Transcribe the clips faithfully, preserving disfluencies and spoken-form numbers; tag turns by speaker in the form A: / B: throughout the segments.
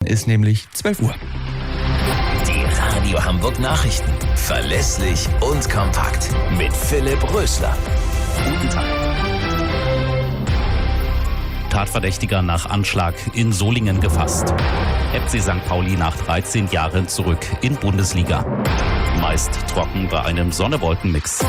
A: ist nämlich zwölf Uhr.
B: Die Radio Hamburg Nachrichten. Verlässlich und kompakt. Mit Philipp Rösler.
C: Guten Tag. Tatverdächtiger nach Anschlag in Solingen gefasst. F C Sankt Pauli nach dreizehn Jahren zurück in Bundesliga. Meist trocken bei einem Sonne-Wolken-Mix.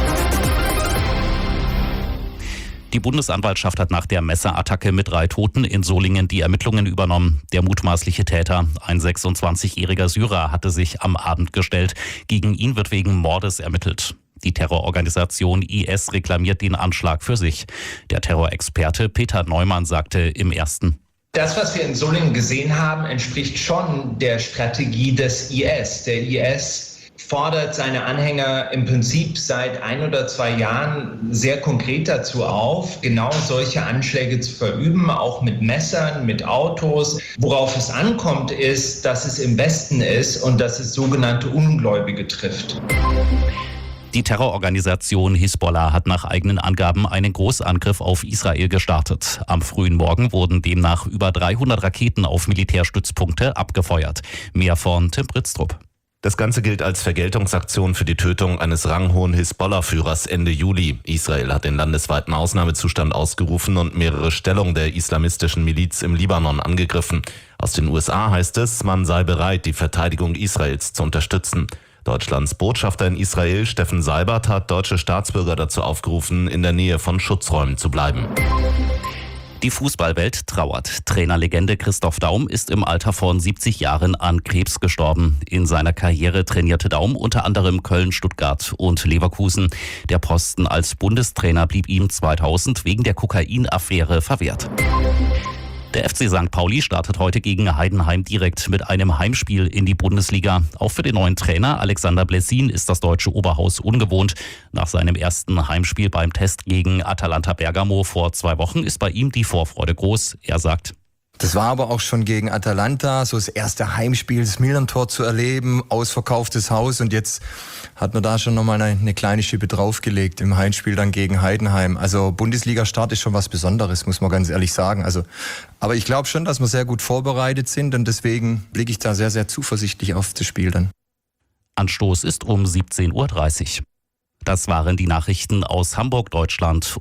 C: Die Bundesanwaltschaft hat nach der Messerattacke mit drei Toten in Solingen die Ermittlungen übernommen. Der mutmaßliche Täter, ein sechsundzwanzigjähriger Syrer, hatte sich am Abend gestellt. Gegen ihn wird wegen Mordes ermittelt. Die Terrororganisation I S reklamiert den Anschlag für sich. Der Terrorexperte Peter Neumann sagte im Ersten:
D: Das, was wir in Solingen gesehen haben, entspricht schon der Strategie des I S. Der I S fordert seine Anhänger im Prinzip seit ein oder zwei Jahren sehr konkret dazu auf, genau solche Anschläge zu verüben, auch mit Messern, mit Autos. Worauf es ankommt, ist, dass es im Westen ist und dass es sogenannte Ungläubige trifft.
C: Die Terrororganisation Hisbollah hat nach eigenen Angaben einen Großangriff auf Israel gestartet. Am frühen Morgen wurden demnach über dreihundert Raketen auf Militärstützpunkte abgefeuert. Mehr von Tim Britztrup.
E: Das Ganze gilt als Vergeltungsaktion für die Tötung eines ranghohen Hisbollah-Führers Ende Juli. Israel hat den landesweiten Ausnahmezustand ausgerufen und mehrere Stellungen der islamistischen Miliz im Libanon angegriffen. Aus den U S A heißt es, man sei bereit, die Verteidigung Israels zu unterstützen. Deutschlands Botschafter in Israel, Steffen Seibert, hat deutsche Staatsbürger dazu aufgerufen, in der Nähe von Schutzräumen zu bleiben.
C: Die Fußballwelt trauert. Trainerlegende Christoph Daum ist im Alter von siebzig Jahren an Krebs gestorben. In seiner Karriere trainierte Daum unter anderem Köln, Stuttgart und Leverkusen. Der Posten als Bundestrainer blieb ihm zweitausend wegen der Kokainaffäre verwehrt. Der F C Sankt Pauli startet heute gegen Heidenheim direkt mit einem Heimspiel in die Bundesliga. Auch für den neuen Trainer Alexander Blessin ist das deutsche Oberhaus ungewohnt. Nach seinem ersten Heimspiel beim Test gegen Atalanta Bergamo vor zwei Wochen ist bei ihm die Vorfreude groß. Er sagt:
F: Das war aber auch schon gegen Atalanta, so das erste Heimspiel, das Millern-Tor zu erleben, ausverkauftes Haus, und jetzt hat man da schon nochmal eine, eine kleine Schippe draufgelegt im Heimspiel dann gegen Heidenheim. Also Bundesliga-Start ist schon was Besonderes, muss man ganz ehrlich sagen. Also, aber ich glaube schon, dass wir sehr gut vorbereitet sind, und deswegen blicke ich da sehr, sehr zuversichtlich auf das Spiel dann.
C: Anstoß ist um siebzehn Uhr dreißig. Das waren die Nachrichten aus Hamburg, Deutschland